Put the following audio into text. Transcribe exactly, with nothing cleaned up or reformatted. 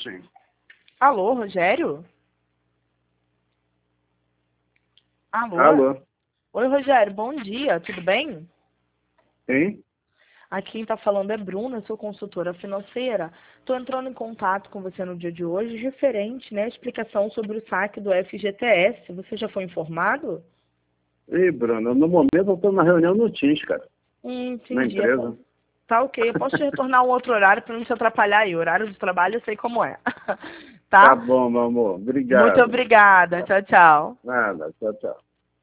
sim. Alô, Rogério? Alô? Alô? Oi, Rogério, bom dia, tudo bem? Hein? Aqui quem está falando é Bruna, sou consultora financeira. Estou entrando em contato com você no dia de hoje, referente, né, à explicação sobre o saque do F G T S. Você já foi informado? Ei, Bruno, no momento eu estou na reunião no Teams, cara. Hum, Na entendi. Eu empresa. posso- Tá ok, eu posso te retornar um outro horário para não te atrapalhar aí. O horário de trabalho eu sei como é. Tá Tá? bom, meu amor. Muito Obrigado. obrigada. Tchau, tchau. Nada, tchau, tchau.